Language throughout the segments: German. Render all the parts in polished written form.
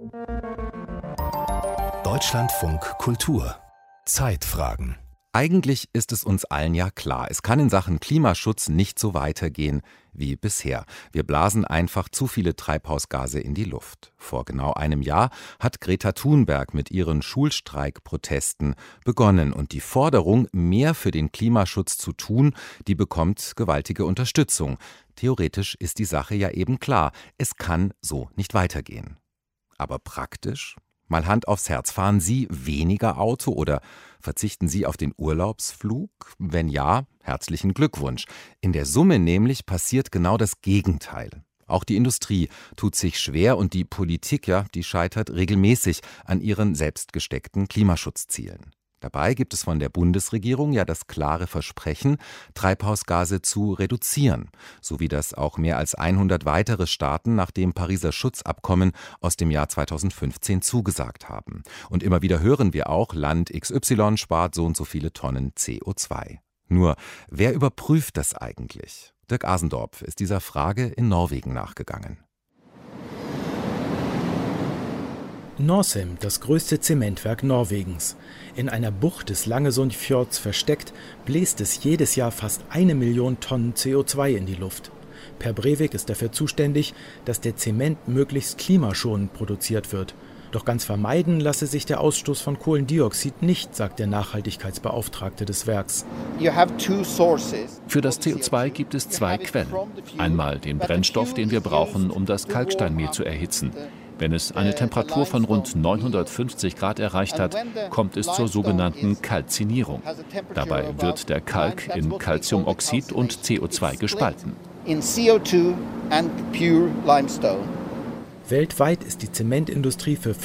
Deutschlandfunk Kultur. Zeitfragen. Eigentlich ist es uns allen ja klar, es kann in Sachen Klimaschutz nicht so weitergehen wie bisher. Wir blasen einfach zu viele Treibhausgase in die Luft. Vor genau einem Jahr hat Greta Thunberg mit ihren Schulstreikprotesten begonnen und die Forderung, mehr für den Klimaschutz zu tun, die bekommt gewaltige Unterstützung. Theoretisch ist die Sache ja eben klar, es kann so nicht weitergehen. Aber praktisch? Mal Hand aufs Herz, fahren Sie weniger Auto oder verzichten Sie auf den Urlaubsflug? Wenn ja, herzlichen Glückwunsch. In der Summe nämlich passiert genau das Gegenteil. Auch die Industrie tut sich schwer und die Politik, die scheitert regelmäßig an ihren selbst gesteckten Klimaschutzzielen. Dabei gibt es von der Bundesregierung ja das klare Versprechen, Treibhausgase zu reduzieren, so wie das auch mehr als 100 weitere Staaten nach dem Pariser Schutzabkommen aus dem Jahr 2015 zugesagt haben. Und immer wieder hören wir auch, Land XY spart so und so viele Tonnen CO2. Nur, wer überprüft das eigentlich? Dirk Asendorf ist dieser Frage in Norwegen nachgegangen. Norcem, das größte Zementwerk Norwegens. In einer Bucht des Langesundfjords versteckt, bläst es jedes Jahr fast 1 Million Tonnen CO2 in die Luft. Per Brevik ist dafür zuständig, dass der Zement möglichst klimaschonend produziert wird. Doch ganz vermeiden lasse sich der Ausstoß von Kohlendioxid nicht, sagt der Nachhaltigkeitsbeauftragte des Werks. Für das CO2 gibt es 2 Quellen. Einmal den Brennstoff, den wir brauchen, um das Kalksteinmehl zu erhitzen. Wenn es eine Temperatur von rund 950 Grad erreicht hat, kommt es zur sogenannten Kalzinierung. Dabei wird der Kalk in Calciumoxid und CO2 gespalten. Weltweit ist die Zementindustrie für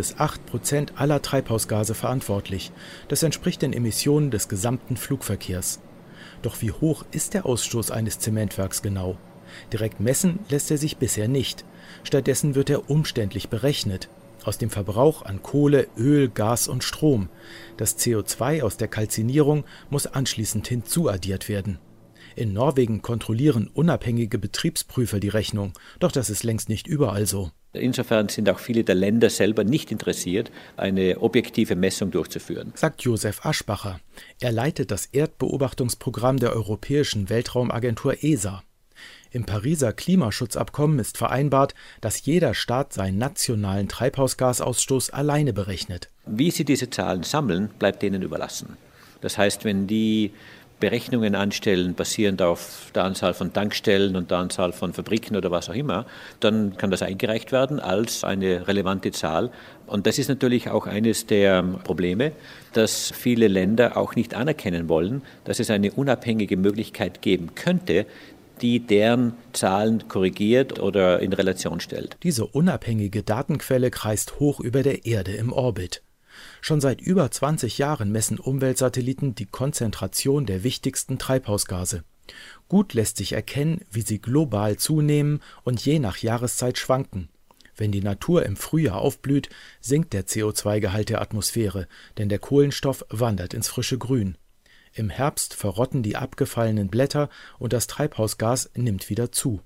5-8% aller Treibhausgase verantwortlich. Das entspricht den Emissionen des gesamten Flugverkehrs. Doch wie hoch ist der Ausstoß eines Zementwerks genau? Direkt messen lässt er sich bisher nicht. Stattdessen wird er umständlich berechnet. Aus dem Verbrauch an Kohle, Öl, Gas und Strom. Das CO2 aus der Kalzinierung muss anschließend hinzuaddiert werden. In Norwegen kontrollieren unabhängige Betriebsprüfer die Rechnung. Doch das ist längst nicht überall so. Insofern sind auch viele der Länder selber nicht interessiert, eine objektive Messung durchzuführen, sagt Josef Aschbacher. Er leitet das Erdbeobachtungsprogramm der Europäischen Weltraumagentur ESA. Im Pariser Klimaschutzabkommen ist vereinbart, dass jeder Staat seinen nationalen Treibhausgasausstoß alleine berechnet. Wie sie diese Zahlen sammeln, bleibt denen überlassen. Das heißt, wenn die Berechnungen anstellen, basierend auf der Anzahl von Tankstellen und der Anzahl von Fabriken oder was auch immer, dann kann das eingereicht werden als eine relevante Zahl. Und das ist natürlich auch eines der Probleme, dass viele Länder auch nicht anerkennen wollen, dass es eine unabhängige Möglichkeit geben könnte, die deren Zahlen korrigiert oder in Relation stellt. Diese unabhängige Datenquelle kreist hoch über der Erde im Orbit. Schon seit über 20 Jahren messen Umweltsatelliten die Konzentration der wichtigsten Treibhausgase. Gut lässt sich erkennen, wie sie global zunehmen und je nach Jahreszeit schwanken. Wenn die Natur im Frühjahr aufblüht, sinkt der CO2-Gehalt der Atmosphäre, denn der Kohlenstoff wandert ins frische Grün. Im Herbst verrotten die abgefallenen Blätter und das Treibhausgas nimmt wieder zu.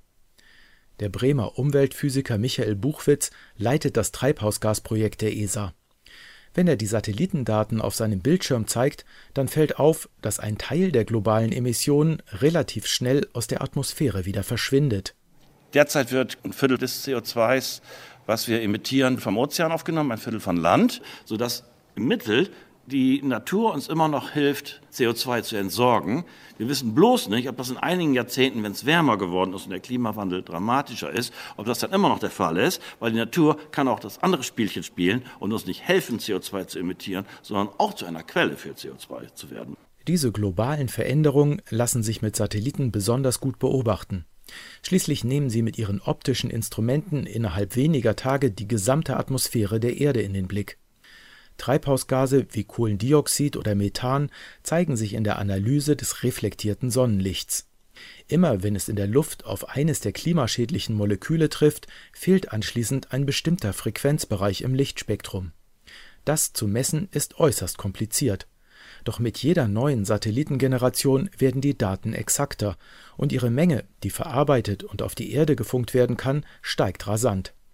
Der Bremer Umweltphysiker Michael Buchwitz leitet das Treibhausgasprojekt der ESA. Wenn er die Satellitendaten auf seinem Bildschirm zeigt, dann fällt auf, dass ein Teil der globalen Emissionen relativ schnell aus der Atmosphäre wieder verschwindet. Derzeit wird 1/4 des CO2s, was wir emittieren, vom Ozean aufgenommen, 1/4 von Land, sodass im Mittel die Natur uns immer noch hilft, CO2 zu entsorgen. Wir wissen bloß nicht, ob das in einigen Jahrzehnten, wenn es wärmer geworden ist und der Klimawandel dramatischer ist, ob das dann immer noch der Fall ist, weil die Natur kann auch das andere Spielchen spielen und uns nicht helfen, CO2 zu emittieren, sondern auch zu einer Quelle für CO2 zu werden. Diese globalen Veränderungen lassen sich mit Satelliten besonders gut beobachten. Schließlich nehmen sie mit ihren optischen Instrumenten innerhalb weniger Tage die gesamte Atmosphäre der Erde in den Blick. Treibhausgase wie Kohlendioxid oder Methan zeigen sich in der Analyse des reflektierten Sonnenlichts. Immer wenn es in der Luft auf eines der klimaschädlichen Moleküle trifft, fehlt anschließend ein bestimmter Frequenzbereich im Lichtspektrum. Das zu messen ist äußerst kompliziert. Doch mit jeder neuen Satellitengeneration werden die Daten exakter und ihre Menge, die verarbeitet und auf die Erde gefunkt werden kann, steigt rasant.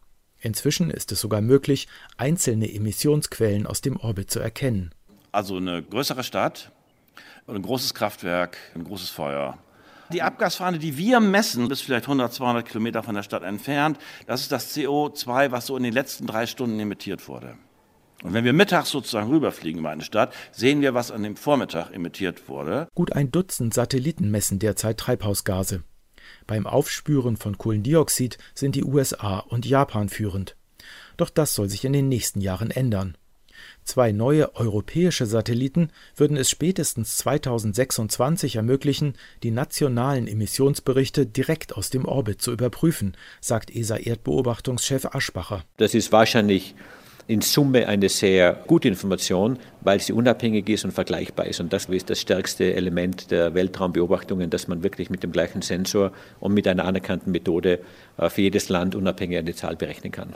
Inzwischen ist es sogar möglich, einzelne Emissionsquellen aus dem Orbit zu erkennen. Also eine größere Stadt, ein großes Kraftwerk, ein großes Feuer. Die Abgasfahne, die wir messen, ist vielleicht 100, 200 Kilometer von der Stadt entfernt. Das ist das CO2, was so in den letzten 3 Stunden emittiert wurde. Und wenn wir mittags sozusagen rüberfliegen über eine Stadt, sehen wir, was an dem Vormittag emittiert wurde. Gut ein Dutzend Satelliten messen derzeit Treibhausgase. Beim Aufspüren von Kohlendioxid sind die USA und Japan führend. Doch das soll sich in den nächsten Jahren ändern. 2 neue europäische Satelliten würden es spätestens 2026 ermöglichen, die nationalen Emissionsberichte direkt aus dem Orbit zu überprüfen, sagt ESA-Erdbeobachtungschef Aschbacher. Das ist wahrscheinlich in Summe eine sehr gute Information, weil sie unabhängig ist und vergleichbar ist. Und das ist das stärkste Element der Weltraumbeobachtungen, dass man wirklich mit dem gleichen Sensor und mit einer anerkannten Methode für jedes Land unabhängig eine Zahl berechnen kann.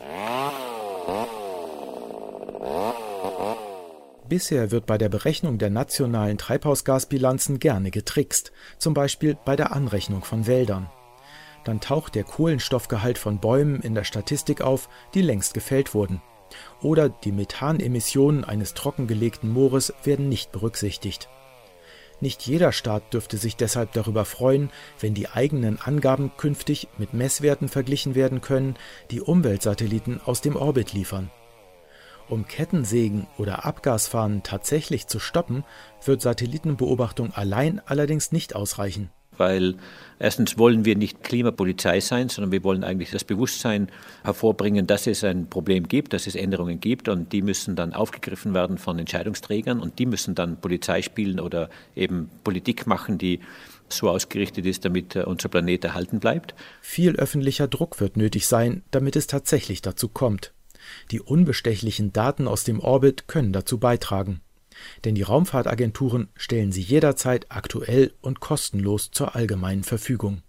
Bisher wird bei der Berechnung der nationalen Treibhausgasbilanzen gerne getrickst, zum Beispiel bei der Anrechnung von Wäldern. Dann taucht der Kohlenstoffgehalt von Bäumen in der Statistik auf, die längst gefällt wurden. Oder die Methanemissionen eines trockengelegten Moores werden nicht berücksichtigt. Nicht jeder Staat dürfte sich deshalb darüber freuen, wenn die eigenen Angaben künftig mit Messwerten verglichen werden können, die Umweltsatelliten aus dem Orbit liefern. Um Kettensägen oder Abgasfahnen tatsächlich zu stoppen, wird Satellitenbeobachtung allein allerdings nicht ausreichen. Weil erstens wollen wir nicht Klimapolizei sein, sondern wir wollen eigentlich das Bewusstsein hervorbringen, dass es ein Problem gibt, dass es Änderungen gibt und die müssen dann aufgegriffen werden von Entscheidungsträgern und die müssen dann Polizei spielen oder eben Politik machen, die so ausgerichtet ist, damit unser Planet erhalten bleibt. Viel öffentlicher Druck wird nötig sein, damit es tatsächlich dazu kommt. Die unbestechlichen Daten aus dem Orbit können dazu beitragen. Denn die Raumfahrtagenturen stellen sie jederzeit aktuell und kostenlos zur allgemeinen Verfügung.